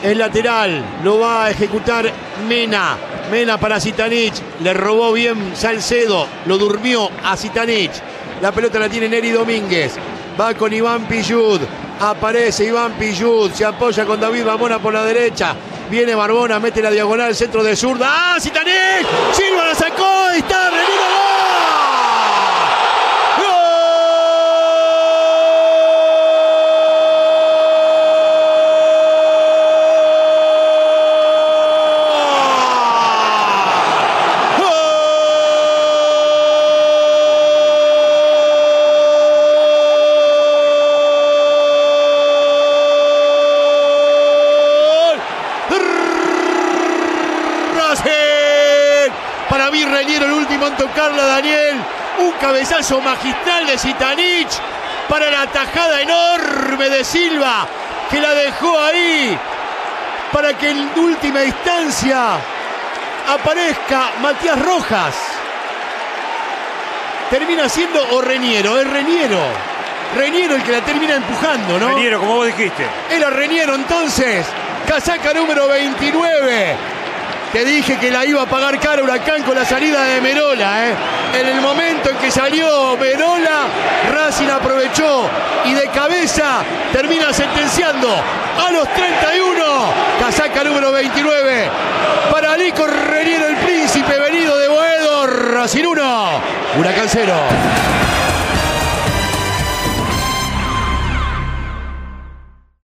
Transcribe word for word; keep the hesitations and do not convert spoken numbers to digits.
El lateral lo va a ejecutar Mena. Mena para Zitanich. Le robó bien Salcedo. Lo durmió a Zitanich. La pelota la tiene Neri Domínguez. Va con Iván Pillud. Aparece Iván Pillud. Se apoya con David Barbona por la derecha. Viene Barbona, mete la diagonal, centro de zurda. ¡Ah, Zitanich! Silva la sacó y está Renino. Para mí Reñero el último en tocarla, Daniel. Un cabezazo magistral de Zitanich para la tajada enorme de Silva, que la dejó ahí para que en última instancia aparezca Matías Rojas. Termina siendo o Reñero, es Reñero. Reñero el que la termina empujando, ¿no? Reñero, como vos dijiste. Era Reñero entonces. Casaca número veintinueve. Te dije que la iba a pagar cara Huracán con la salida de Merola, ¿eh? En el momento en que salió Merola, Racing aprovechó y de cabeza termina sentenciando a los treinta y uno. Casaca número veintinueve para Nico Reñero, el príncipe venido de Boedo. Racing uno, Huracán cero.